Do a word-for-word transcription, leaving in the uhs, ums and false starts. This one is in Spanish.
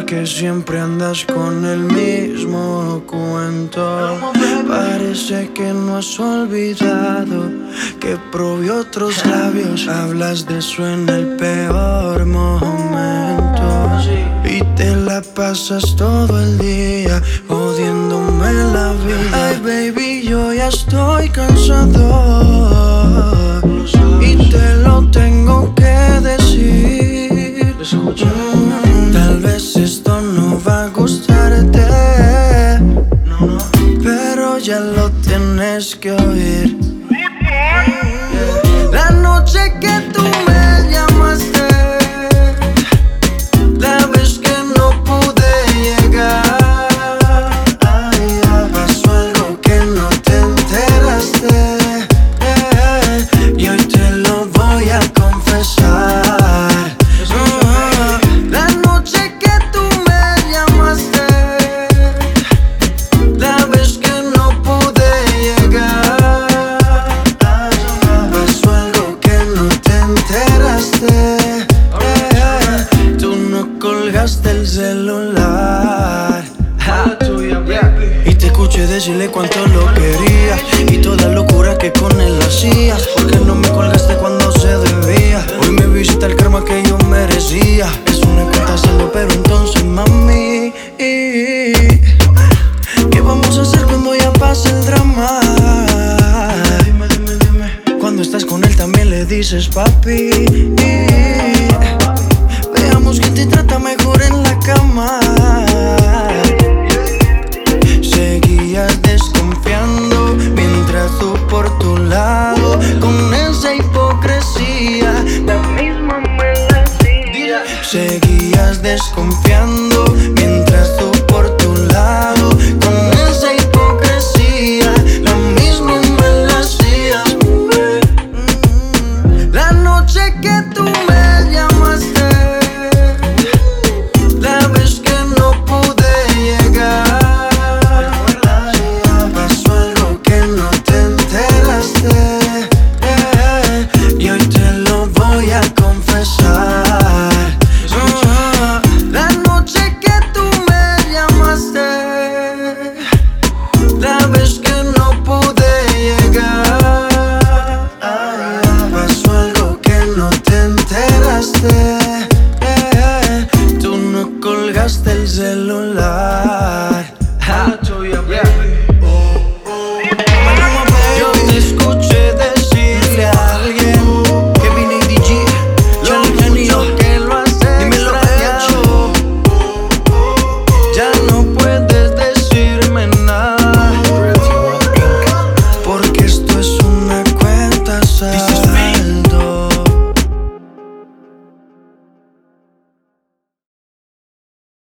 que siempre andas con el mismo cuento. Parece que no has olvidado que probé otros labios. Hablas de eso en el peor momento y te la pasas todo el día jodiéndome la vida. Ay, baby, yo ya estoy cansado y te lo tengo que decir. Mm, tal vez esto no va a gustarte, pero ya lo tienes que oír. La noche que tú me llamaste, la vez que no pude llegar, ay, pasó algo que no te enteraste, eh, y hoy te lo voy a confesar. Oh, la noche que tú me llamaste, la vez que no pude llegar, pasó algo que no te enteraste, eh, tú no colgaste el celular. Ja. Y te escuché decirle cuánto lo querías y toda locura que con él hacías. Porque no me colgaste cuando se debía. Hoy me visita el karma que yo merecía. Es una carta al cielo, pero entonces, mami, ¿qué vamos a hacer cuando ya pase el drama? Dime, dime, dime. Cuando estás con él también le dices papi. Veamos quién te trata mejor en la cama. Seguías desconfiando mientras tú por tu lado con esa hipocresía la misma me la hacía. Seguías desconfiando mientras tú por tu lado con esa hipocresía la misma me la hacías, mujer. Mm, la noche que tú me llamaste, la vez que no pude llegar, pasó algo que no te enteraste, eh, y hoy te lo voy a confesar. Oh, la noche que tú me llamaste, la vez que no pude llegar, pasó algo que no te enteraste, eh, tú no colgaste el celular.